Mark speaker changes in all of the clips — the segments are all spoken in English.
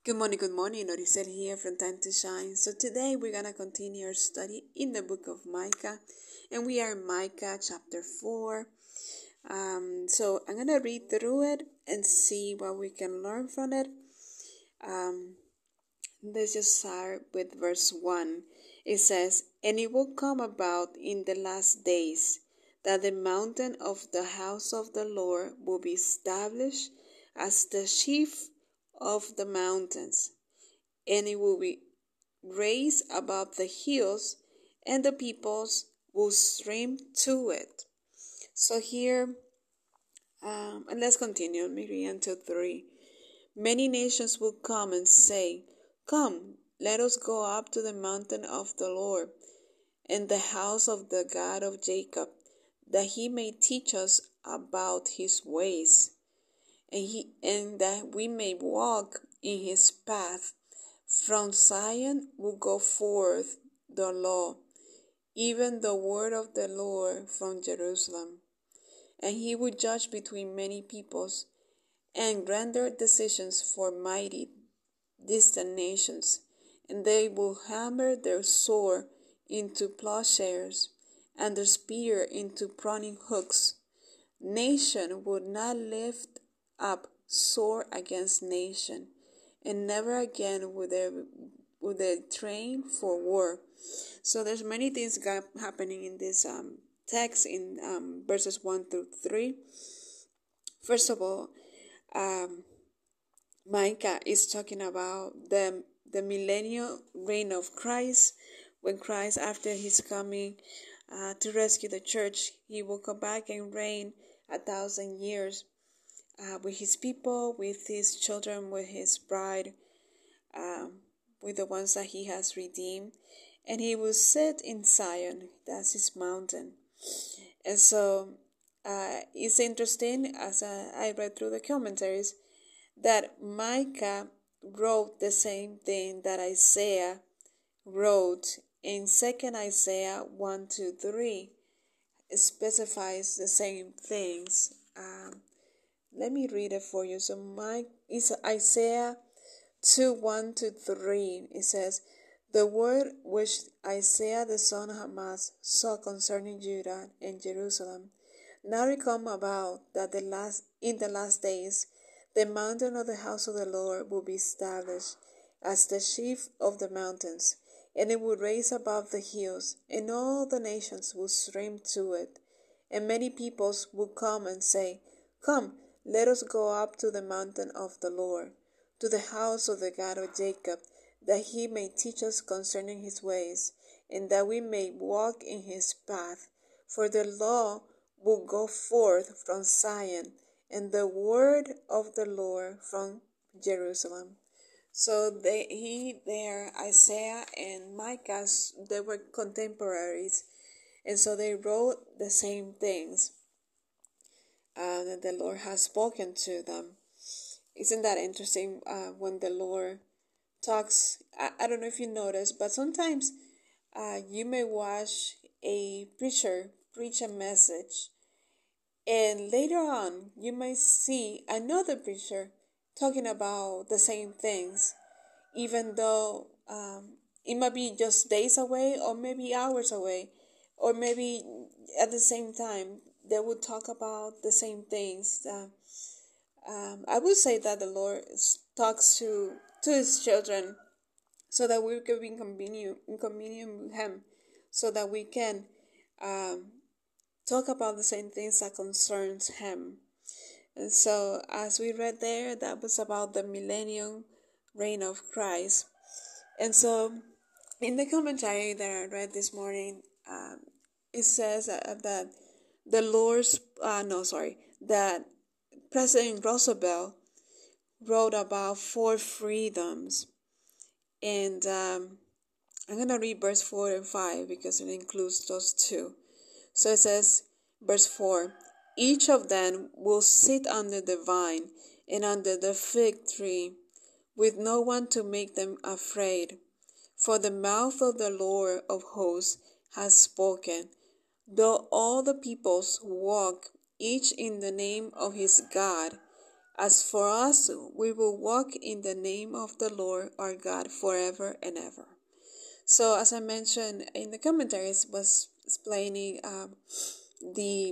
Speaker 1: Good morning. Noricel here from Time to Shine. So today we're going to continue our study in the book of Micah. And we are in Micah chapter 4. So I'm going to read through it and see what we can learn from it. Let's just start with verse 1. It says, "And it will come about in the last days that the mountain of the house of the Lord will be established as the chief of the mountains, and it will be raised above the hills, and the peoples will stream to it." So here, and let's continue. Let me read until 3. "Many nations will come and say, 'Come, let us go up to the mountain of the Lord, and the house of the God of Jacob, that he may teach us about his ways, and that we may walk in his path. From Zion will go forth the law, even the word of the Lord from Jerusalem. And he will judge between many peoples, and render decisions for mighty distant nations. And they will hammer their sword into plowshares, and their spear into pruning hooks. Nation would not lift up sword against nation, and never again would they train for war." So there's many things happening in this text in verses 1 through 3. First of all, Micah is talking about the millennial reign of Christ. When Christ, after his coming to rescue the church, he will come back and reign 1,000 years with his people, with his children, with his bride, with the ones that he has redeemed. And he will sit in Zion, that's his mountain. And so it's interesting, as I read through the commentaries, that Micah wrote the same thing that Isaiah wrote in 2 Isaiah 1-3. It specifies the same things. Let me read it for you. So it's Isaiah 2:1-3. It says, "The word which Isaiah the son of Amoz saw concerning Judah and Jerusalem. Now it come about that in the last days the mountain of the house of the Lord will be established as the chief of the mountains, and it will rise above the hills, and all the nations will stream to it. And many peoples will come and say, 'Come, let us go up to the mountain of the Lord, to the house of the God of Jacob, that he may teach us concerning his ways, and that we may walk in his path. For the law will go forth from Zion, and the word of the Lord from Jerusalem." So Isaiah and Micah, they were contemporaries, and so they wrote the same things that the Lord has spoken to them. Isn't that interesting? When the Lord talks, I don't know if you notice, but sometimes you may watch a preacher preach a message, and later on you may see another preacher talking about the same things, even though it might be just days away, or maybe hours away, or maybe at the same time they would talk about the same things. I would say that the Lord talks to his children so that we can be in communion with him, so that we can talk about the same things that concerns him. And so as we read there, that was about the millennium reign of Christ. And so in the commentary that I read this morning, it says that that President Roosevelt wrote about 4 freedoms. And I'm going to read verse 4 and 5 because it includes those two. So it says, verse 4, "Each of them will sit under the vine and under the fig tree, with no one to make them afraid. For the mouth of the Lord of hosts has spoken. Though all the peoples walk each in the name of his God, As for us, we will walk in the name of the Lord our God forever and ever. So, as I mentioned in the commentaries, was explaining the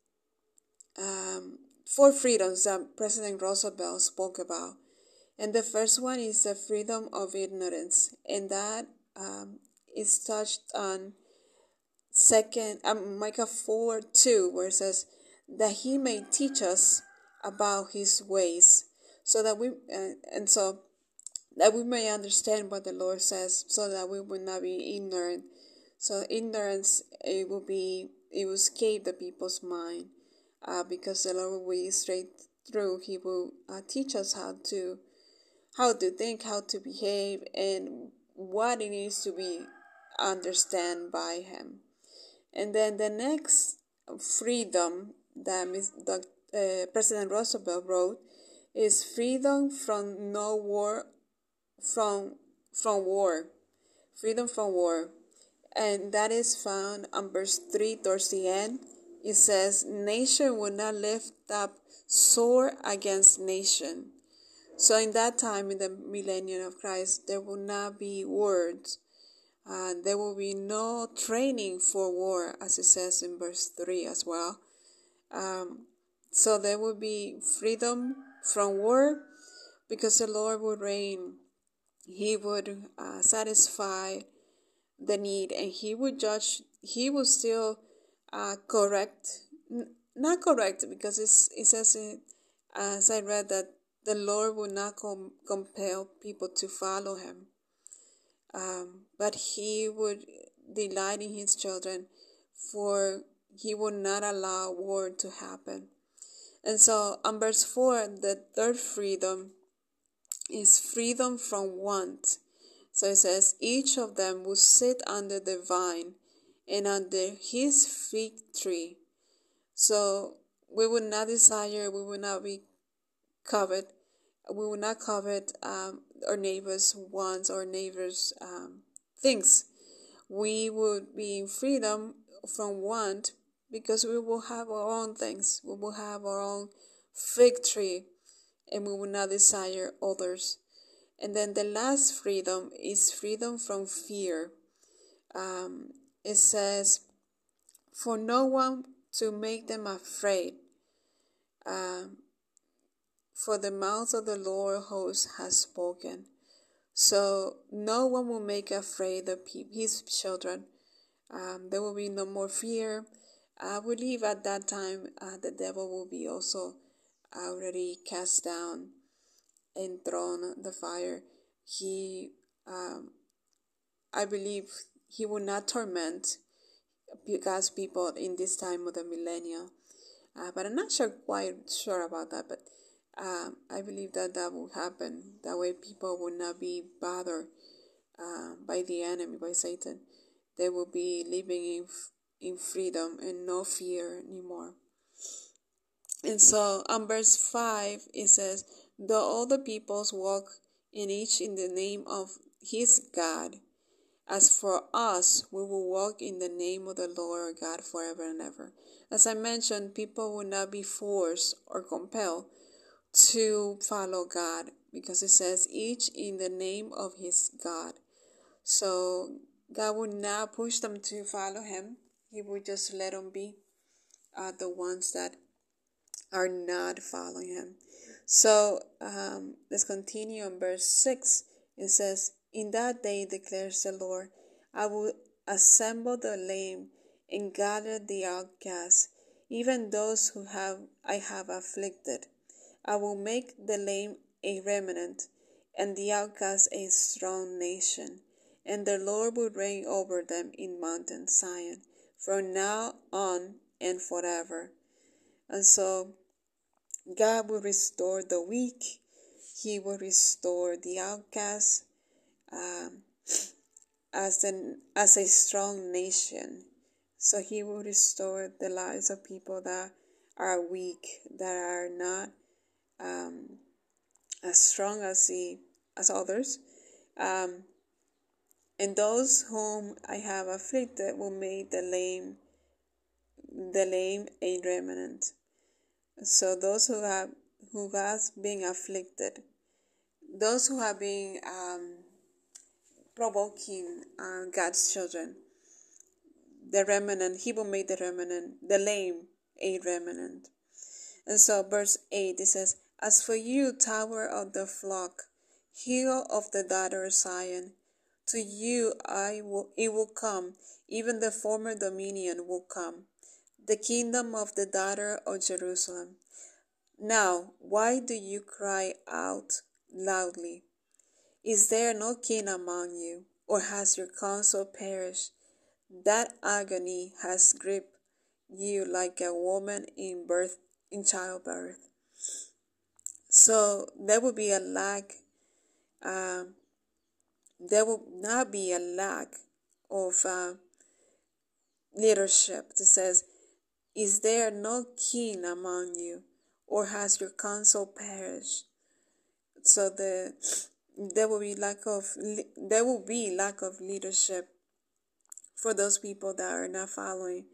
Speaker 1: four freedoms that President Roosevelt spoke about. And the first one is the freedom of ignorance, and that is touched on second Micah 4:2, where it says that he may teach us about his ways, so that we and so that we may understand what the Lord says, so that we will not be ignorant. So ignorance, it will escape the people's mind, because the Lord will be straight through. He will teach us how to think, how to behave, and what it needs to be understand by Him. And then the next freedom that President Roosevelt wrote is freedom from no war, from war, freedom from war, and that is found on verse 3 towards the end. It says, "Nation will not lift up sword against nation." So in that time, in the millennium of Christ, there will not be wars. There will be no training for war, as it says in verse 3 as well. So there will be freedom from war, because the Lord will reign. He would satisfy the need, and He would judge. He will still correct, not correct, because it says, as I read, that the Lord will not compel people to follow Him. But He would delight in His children, for He would not allow war to happen. And so on verse 4, the third freedom is freedom from want. So it says, each of them will sit under the vine and under his fig tree. So we will not desire, we will not be covet, we will not covet our neighbor's wants or neighbor's things. We would be in freedom from want, because we will have our own things. We will have our own fig tree, and we will not desire others. And then the last freedom is freedom from fear. It says, for no one to make them afraid, for the mouth of the Lord of hosts has spoken. So no one will make afraid his children. There will be no more fear. I believe at that time the devil will be also already cast down and thrown the fire. I believe he will not torment God's people in this time of the millennium. But I'm not quite sure about that. But I believe that will happen. That way, people will not be bothered by the enemy, by Satan. They will be living in freedom and no fear anymore. And so on verse 5, it says, though all the peoples walk in each in the name of his God, as for us, we will walk in the name of the Lord our God forever and ever. As I mentioned, people will not be forced or compelled to follow God, because it says each in the name of his God. So God will not push them to follow Him. He will just let them be the ones that are not following Him. So let's continue on verse 6. It says, in that day declares the Lord, I will assemble the lame and gather the outcasts, even those who I have afflicted. I will make the lame a remnant, and the outcast a strong nation, and the Lord will reign over them in Mount Zion, from now on and forever. And so God will restore the weak. He will restore the outcast as a strong nation. So He will restore the lives of people that are weak, that are not as strong as others. And those whom I have afflicted will make the lame a remnant. So those who who has been afflicted, those who have been provoking God's children. The remnant, he will make the remnant, the lame a remnant. And so verse 8, it says, As for you, tower of the flock, hill of the daughter of Zion, to you it will come, even the former dominion will come, the kingdom of the daughter of Jerusalem. Now, why do you cry out loudly? Is there no king among you, or has your counsel perished? That agony has gripped you like a woman in childbirth. So there will be a lack. There will not be a lack of leadership. It says, "Is there no king among you, or has your counsel perished?" So there will be lack of leadership for those people that are not following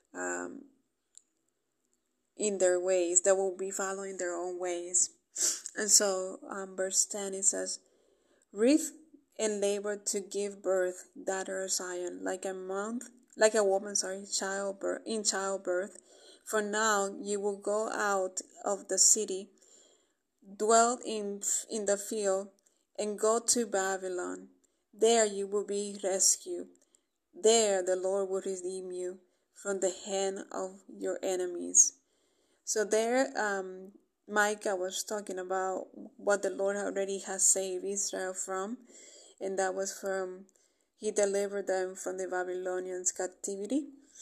Speaker 1: in their ways, that will be following their own ways. And so verse 10, it says, Wreath and labor to give birth, daughter of Zion, like a woman, in childbirth. For now you will go out of the city, dwell in the field, and go to Babylon. There you will be rescued. There the Lord will redeem you from the hand of your enemies. So there, Micah was talking about what the Lord already has saved Israel from, and that was he delivered them from the Babylonians' captivity.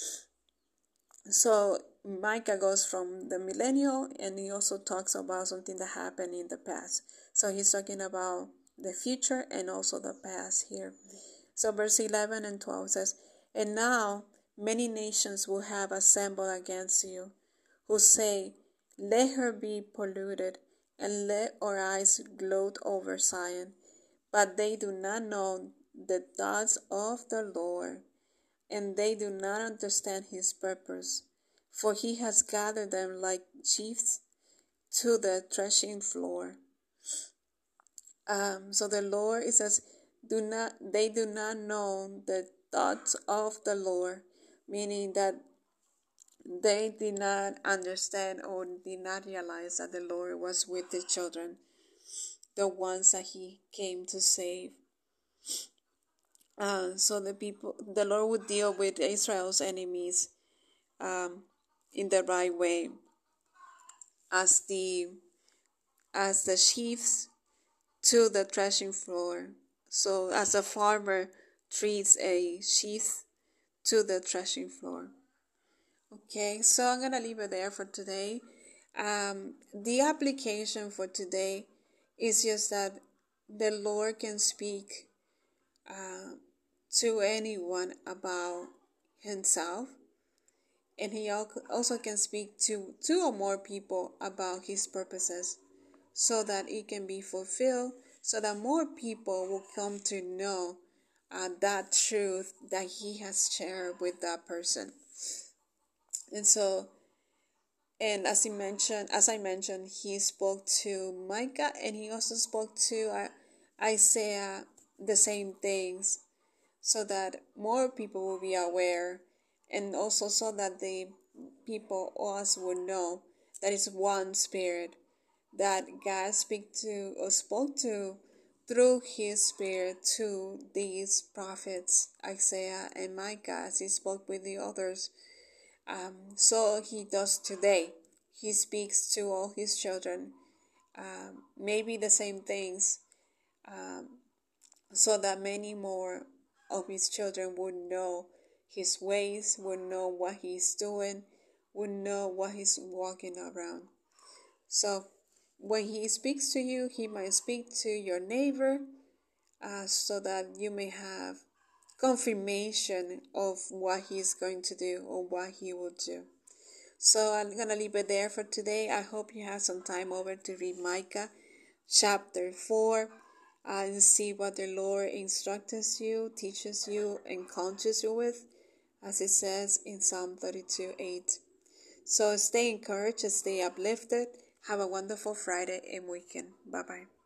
Speaker 1: So Micah goes from the millennial, and he also talks about something that happened in the past. So he's talking about the future and also the past here. So verse 11 and 12 says, And now many nations will have assembled against you, who say, Let her be polluted, and let our eyes gloat over Zion. But they do not know the thoughts of the Lord, and they do not understand his purpose. For he has gathered them like sheaves to the threshing floor. So the Lord, it says, they do not know the thoughts of the Lord, meaning that they did not understand or did not realize that the Lord was with the children, the ones that he came to save. So the Lord would deal with Israel's enemies in the right way, as the sheaves to the threshing floor. So as a farmer treats a sheaf to the threshing floor. Okay, so I'm gonna leave it there for today. The application for today is just that the Lord can speak to anyone about himself, and he also can speak to two or more people about his purposes, so that it can be fulfilled, so that more people will come to know that truth that he has shared with that person. And so, and as I mentioned, he spoke to Micah, and he also spoke to Isaiah the same things, so that more people will be aware, and also so that the people, us, will know that it's one spirit that God spoke to through his spirit to these prophets, Isaiah and Micah, as he spoke with the others. So he does today. He speaks to all his children, maybe the same things, so that many more of his children would know his ways, would know what he's doing, would know what he's walking around. So when he speaks to you, he might speak to your neighbor, so that you may have confirmation of what he's going to do or what he will do. So I'm going to leave it there for today. I hope you have some time over to read Micah chapter 4 and see what the Lord instructs you, teaches you, and conjures you with, as it says in Psalm 32:8. So stay encouraged, stay uplifted. Have a wonderful Friday and weekend. Bye bye.